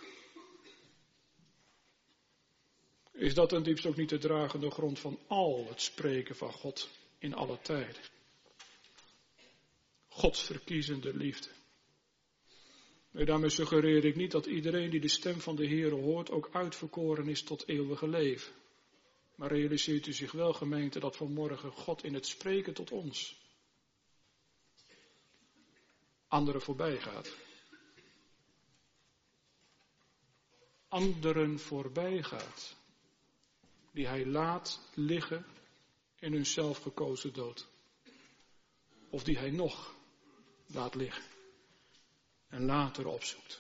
Is dat ten diepste ook niet de dragende grond van al het spreken van God in alle tijden? Gods verkiezende liefde. Nee, daarmee suggereer ik niet dat iedereen die de stem van de Heere hoort ook uitverkoren is tot eeuwige leven. Maar realiseert u zich wel, gemeente, dat vanmorgen God in het spreken tot ons anderen voorbij gaat. Anderen voorbij gaat. Die hij laat liggen in hun zelfgekozen dood. Of die hij nog laat liggen. En later opzoekt.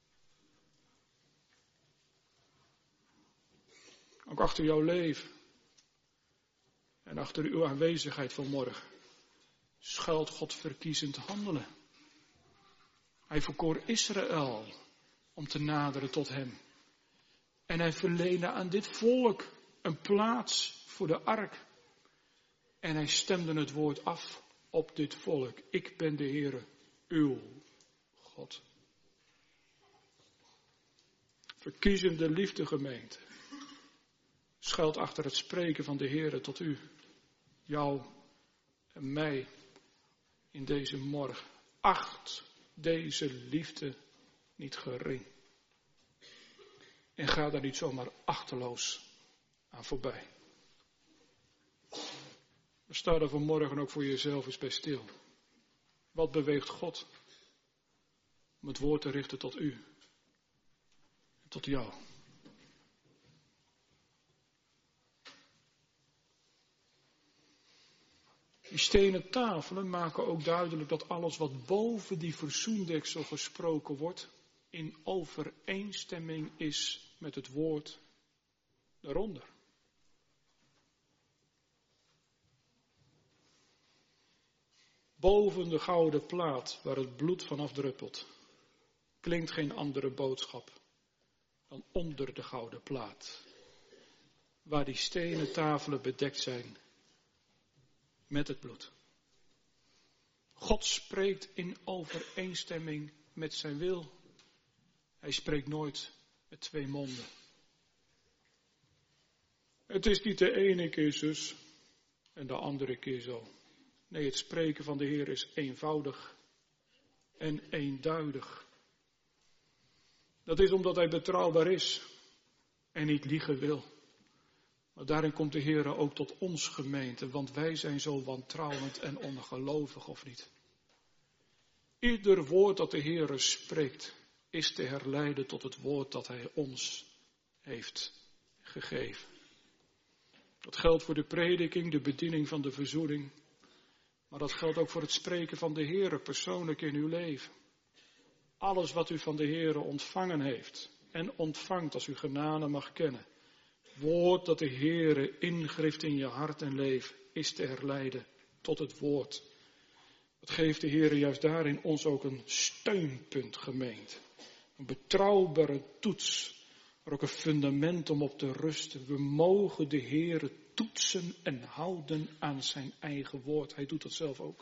Ook achter jouw leven. En achter uw aanwezigheid vanmorgen. Schuilt God verkiezend handelen. Hij verkoor Israël om te naderen tot hem. En hij verleende aan dit volk een plaats voor de ark. En hij stemde het woord af op dit volk. Ik ben de Heere, uw God. Verkiezende liefde, gemeente, schuilt achter het spreken van de Heere tot u, jou en mij in deze morgen. Acht deze liefde niet gering. En ga daar niet zomaar achterloos aan voorbij. Sta er vanmorgen ook voor jezelf eens bij stil. Wat beweegt God om het woord te richten tot u en tot jou? Die stenen tafelen maken ook duidelijk dat alles wat boven die verzoendeksel gesproken wordt, in overeenstemming is met het woord daaronder. Boven de gouden plaat waar het bloed vanaf druppelt, klinkt geen andere boodschap dan onder de gouden plaat, waar die stenen tafelen bedekt zijn met het bloed. God spreekt in overeenstemming met zijn wil. Hij Hij spreekt nooit met twee monden. Het is niet de ene keer zus en de andere keer zo. Nee, het spreken van de Heer is eenvoudig en eenduidig. Dat is omdat hij betrouwbaar is en niet liegen wil. Maar daarin komt de Heer ook tot ons gemeente, want wij zijn zo wantrouwend en ongelovig, of niet? Ieder woord dat de Heer spreekt is te herleiden tot het woord dat hij ons heeft gegeven. Dat geldt voor de prediking, de bediening van de verzoening. Maar dat geldt ook voor het spreken van de Heer persoonlijk in uw leven. Alles wat u van de Heer ontvangen heeft en ontvangt als u genade mag kennen. Woord dat de Heer ingrift in je hart en leven is te herleiden tot het woord. Dat geeft de Heer juist daarin ons ook een steunpunt, gemeente. Een betrouwbare toets, maar ook een fundament om op te rusten. We mogen de Heer toetsen en houden aan zijn eigen woord. Hij doet dat zelf ook.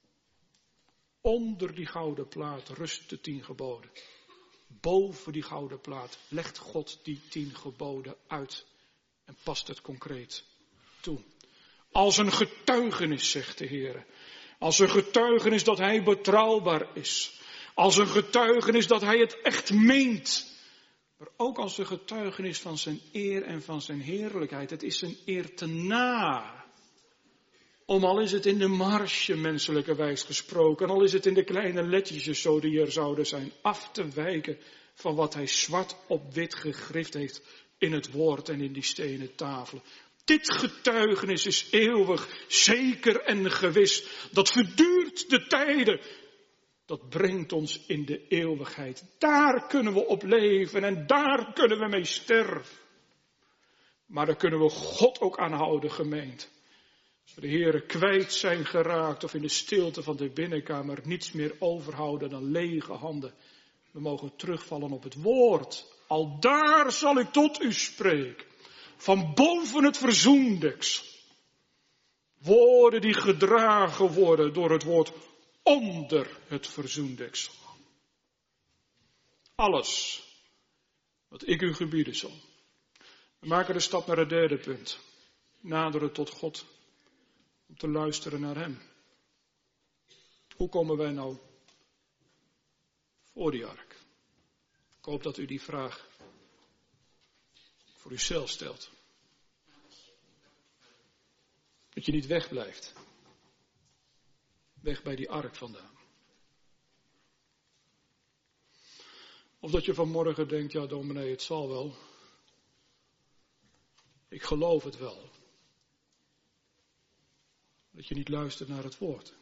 Onder die gouden plaat rust de tien geboden. Boven die gouden plaat legt God die tien geboden uit en past het concreet toe. Als een getuigenis, zegt de Heer. Als een getuigenis dat hij betrouwbaar is. Als een getuigenis dat hij het echt meent. Maar ook als een getuigenis van zijn eer en van zijn heerlijkheid. Het is zijn eer te na. Om al is het in de marge menselijke wijs gesproken. Al is het in de kleine letjes zo die er zouden zijn. Af te wijken van wat hij zwart op wit gegrift heeft in het woord en in die stenen tafelen. Dit getuigenis is eeuwig, zeker en gewis. Dat verduurt de tijden. Dat brengt ons in de eeuwigheid. Daar kunnen we op leven en daar kunnen we mee sterven. Maar daar kunnen we God ook aan houden, gemeente. Als we de Heere kwijt zijn geraakt of in de stilte van de binnenkamer niets meer overhouden dan lege handen. We mogen terugvallen op het woord. Al daar zal ik tot u spreken. Van boven het verzoendeksel. Woorden die gedragen worden door het woord onder het verzoendeksel. Alles wat ik u gebieden zal. We maken de stap naar het derde punt. Naderen tot God. Om te luisteren naar hem. Hoe komen wij nou voor die ark? Ik hoop dat u die vraag voor uzelf stelt. Dat je niet wegblijft. Weg bij die ark vandaan. Of dat je vanmorgen denkt, ja dominee, het zal wel. Ik geloof het wel. Dat je niet luistert naar het woord.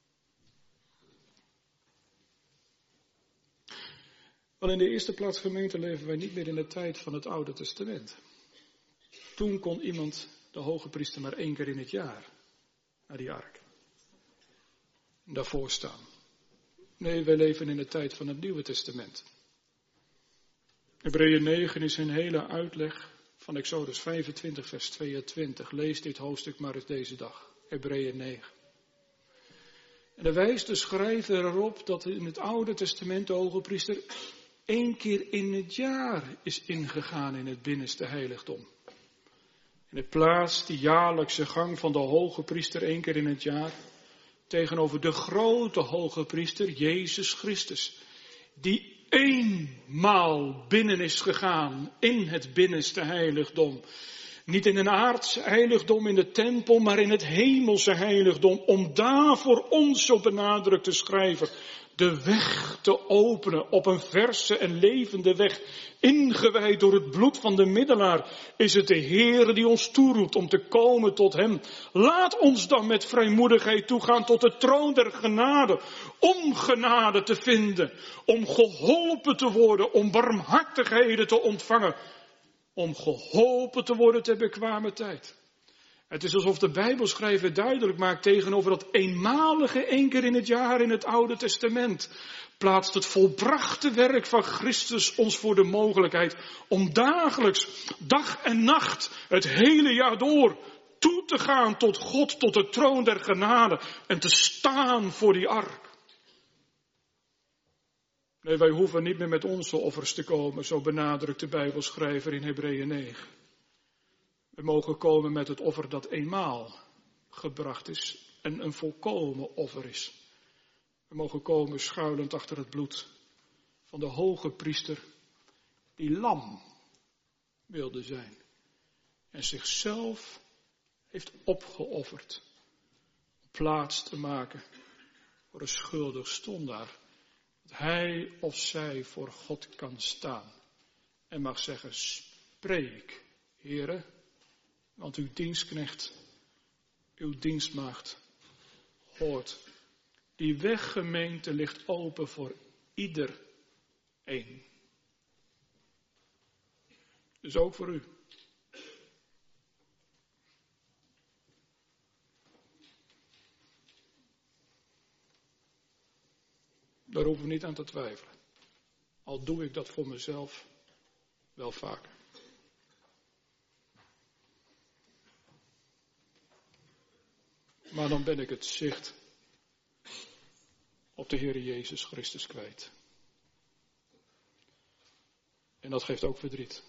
Wel, in de eerste plaats, gemeente, leven wij niet meer in de tijd van het Oude Testament. Toen kon iemand, de hoge priester, maar één keer in het jaar naar die ark. En daarvoor staan. Nee, wij leven in de tijd van het Nieuwe Testament. Hebreeën negen is een hele uitleg van Exodus vijfentwintig, vers tweeëntwintig. Lees dit hoofdstuk maar eens deze dag. Hebreeën negen. En dan wijst de schrijver erop dat in het Oude Testament de hoge priester één keer in het jaar is ingegaan in het binnenste heiligdom. En het plaatst die jaarlijkse gang van de hoge priester één keer in het jaar tegenover de grote hoge priester, Jezus Christus, die eenmaal binnen is gegaan in het binnenste heiligdom. Niet in een aardse heiligdom in de tempel, maar in het hemelse heiligdom. Om daar voor ons, zo benadrukt de schrijver, de weg te openen op een verse en levende weg. Ingewijd door het bloed van de middelaar is het de Heere die ons toeroept om te komen tot hem. Laat ons dan met vrijmoedigheid toegaan tot de troon der genade. Om genade te vinden, om geholpen te worden, om barmhartigheden te ontvangen. Om geholpen te worden ter bekwame tijd. Het is alsof de Bijbelschrijver duidelijk maakt tegenover dat eenmalige één keer in het jaar in het Oude Testament. Plaatst het volbrachte werk van Christus ons voor de mogelijkheid om dagelijks, dag en nacht, het hele jaar door toe te gaan tot God, tot de troon der genade en te staan voor die ark. Nee, wij hoeven niet meer met onze offers te komen, zo benadrukt de Bijbelschrijver in Hebreeën negen. We mogen komen met het offer dat eenmaal gebracht is en een volkomen offer is. We mogen komen schuilend achter het bloed van de hoge priester die lam wilde zijn en zichzelf heeft opgeofferd om plaats te maken voor een schuldig zondaar. Dat hij of zij voor God kan staan en mag zeggen, spreek, Heere, want uw dienstknecht, uw dienstmaagd hoort. Die weg, gemeente, ligt open voor iedereen. Dus ook voor u. Daar hoeven we niet aan te twijfelen. Al doe ik dat voor mezelf wel vaker. Maar dan ben ik het zicht op de Heer Jezus Christus kwijt. En dat geeft ook verdriet.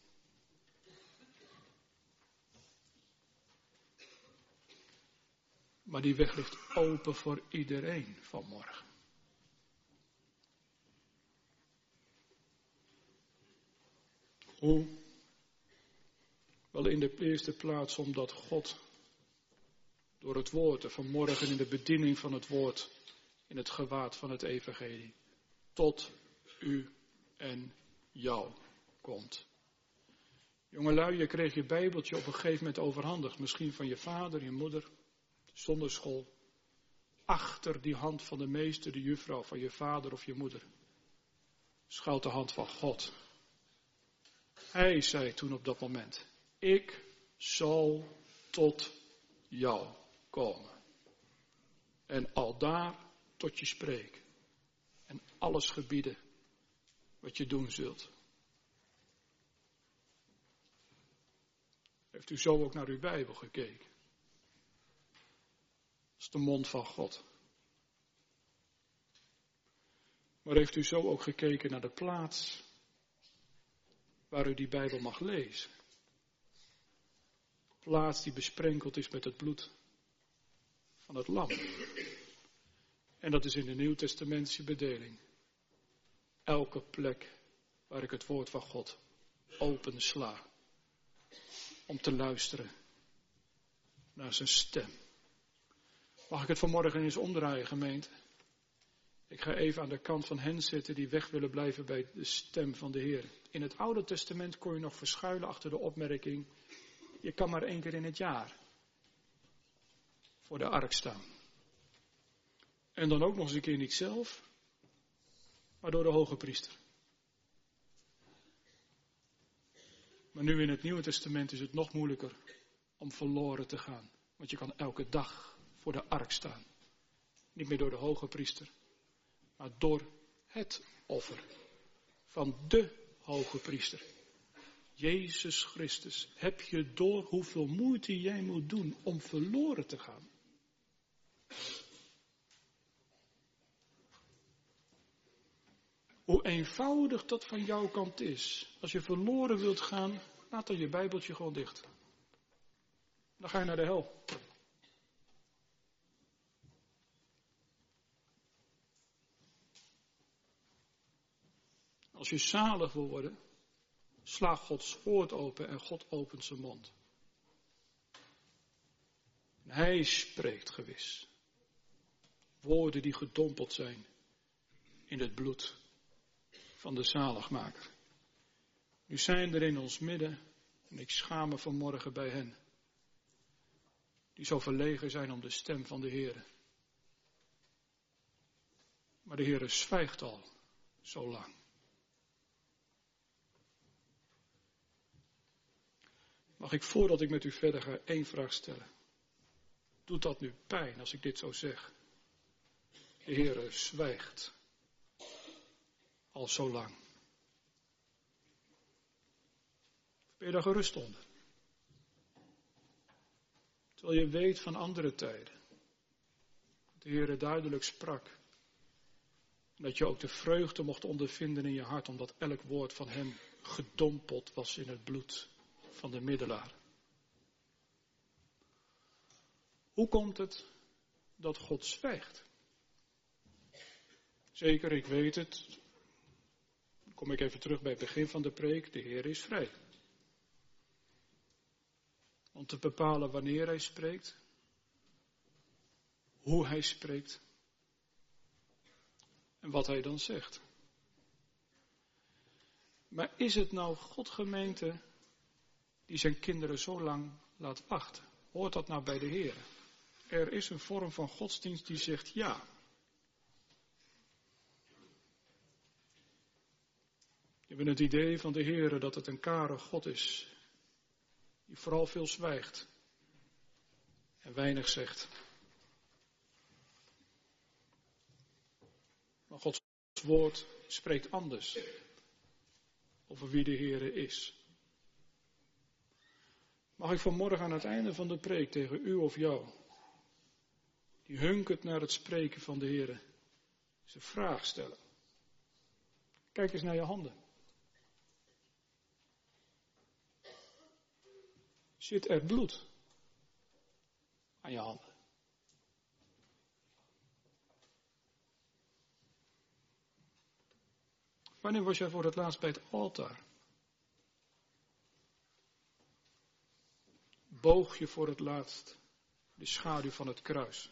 Maar die weg ligt open voor iedereen vanmorgen. Hoe? Wel in de eerste plaats omdat God door het woord en vanmorgen in de bediening van het woord, in het gewaad van het evangelie, tot u en jou komt. Jongelui, je kreeg je Bijbeltje op een gegeven moment overhandigd, misschien van je vader, je moeder, zonderschool. Achter die hand van de meester, de juffrouw, van je vader of je moeder, schuilt de hand van God. Hij zei toen op dat moment, ik zal tot jou komen. En aldaar tot je spreken. En alles gebieden wat je doen zult. Heeft u zo ook naar uw Bijbel gekeken? Dat is de mond van God. Maar heeft u zo ook gekeken naar de plaats waar u die Bijbel mag lezen? Plaats die besprenkeld is met het bloed van het lam. En dat is in de Nieuwtestamentische bedeling. Elke plek waar ik het woord van God opensla. Om te luisteren naar zijn stem. Mag ik het vanmorgen eens omdraaien, gemeente? Ik ga even aan de kant van hen zitten die weg willen blijven bij de stem van de Heer. In het Oude Testament kon je nog verschuilen achter de opmerking, je kan maar één keer in het jaar voor de ark staan. En dan ook nog eens een keer niet zelf, maar door de hoge priester. Maar nu in het Nieuwe Testament is het nog moeilijker om verloren te gaan. Want je kan elke dag voor de ark staan. Niet meer door de hoge priester, maar door het offer van de hoge priester. Jezus Christus, heb je door hoeveel moeite jij moet doen om verloren te gaan? Hoe eenvoudig dat van jouw kant is. Als je verloren wilt gaan, laat dan je Bijbeltje gewoon dicht. Dan ga je naar de hel. Als je zalig wil worden, sla Gods woord open en God opent zijn mond. En hij spreekt gewis. Woorden die gedompeld zijn in het bloed van de zaligmaker. Nu zijn er in ons midden, en ik schaam me vanmorgen bij hen, die zo verlegen zijn om de stem van de Heer. Maar de Heer zwijgt al zo lang. Mag ik voordat ik met u verder ga één vraag stellen? Doet dat nu pijn als ik dit zo zeg? De Heer zwijgt al zo lang. Ben je daar gerust onder? Terwijl je weet van andere tijden. Dat de Heer duidelijk sprak. Dat je ook de vreugde mocht ondervinden in je hart, omdat elk woord van hem gedompeld was in het bloed van de middelaar. Hoe komt het dat God zwijgt? Zeker, ik weet het. Dan kom ik even terug bij het begin van de preek. De Heer is vrij. Om te bepalen wanneer hij spreekt. Hoe hij spreekt. En wat hij dan zegt. Maar is het nou God, gemeente, die zijn kinderen zo lang laat wachten? Hoort dat nou bij de Heer? Er is een vorm van godsdienst die zegt ja. Je hebt het idee van de Heer dat het een kare God is. Die vooral veel zwijgt. En weinig zegt. Maar Gods woord spreekt anders. Over wie de Heer is. Mag ik vanmorgen aan het einde van de preek tegen u of jou, die hunkert naar het spreken van de Heer, eens een vraag stellen. Kijk eens naar je handen. Zit er bloed aan je handen? Wanneer was jij voor het laatst bij het altaar? Boog je voor het laatst de schaduw van het kruis?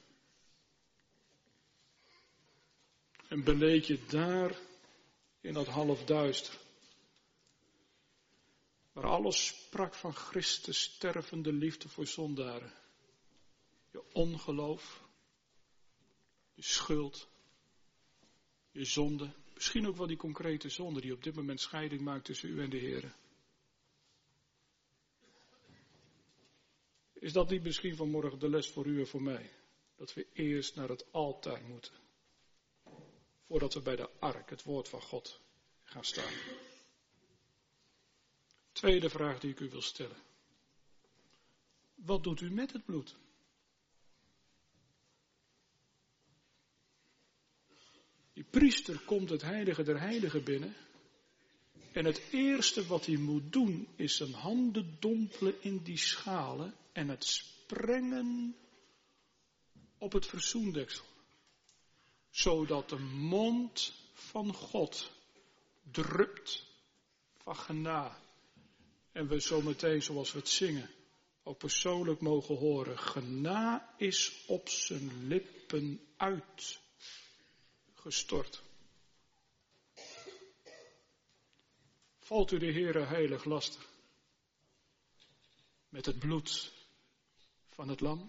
En beleed je daar in dat halfduister, waar alles sprak van Christus stervende liefde voor zondaren, je ongeloof, je schuld, je zonde, misschien ook wel die concrete zonde die op dit moment scheiding maakt tussen u en de Heer. Is dat niet misschien vanmorgen de les voor u en voor mij? Dat we eerst naar het altaar moeten. Voordat we bij de ark, het woord van God, gaan staan. Tweede vraag die ik u wil stellen. Wat doet u met het bloed? Die priester komt het heilige der heiligen binnen. En het eerste wat hij moet doen is zijn handen dompelen in die schalen en het sprengen op het verzoendeksel. Zodat de mond van God drupt van genade. En we zometeen, zoals we het zingen, ook persoonlijk mogen horen. Genade is op zijn lippen uitgestort. Valt u de Heere heilig lastig met het bloed van het lam?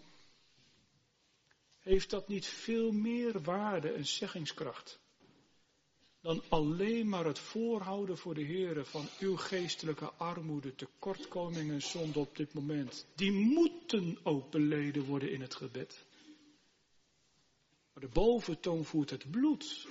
Heeft dat niet veel meer waarde en zeggingskracht dan alleen maar het voorhouden voor de Heere van uw geestelijke armoede, tekortkomingen en zonde op dit moment? Die moeten ook beleden worden in het gebed. Maar de boventoon voert het bloed.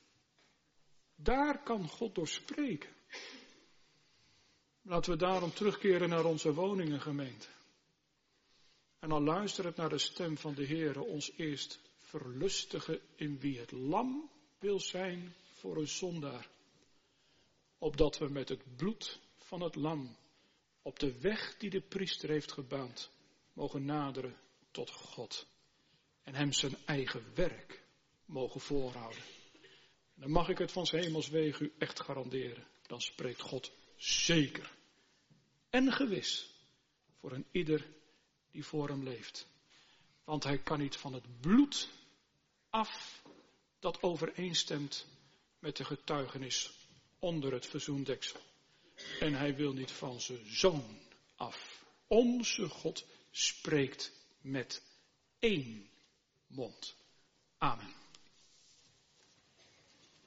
Daar kan God door spreken. Laten we daarom terugkeren naar onze woningen, gemeente. En al luisterend naar de stem van de Heere, ons eerst verlustigen in wie het lam wil zijn voor een zondaar. Opdat we met het bloed van het lam op de weg die de priester heeft gebaand, mogen naderen tot God. En hem zijn eigen werk mogen voorhouden. En dan mag ik het van 's hemels wegen u echt garanderen. Dan spreekt God zeker en gewis voor een ieder die voor hem leeft. Want hij kan niet van het bloed af dat overeenstemt met de getuigenis onder het verzoendeksel. En hij wil niet van zijn zoon af. Onze God spreekt met één mond.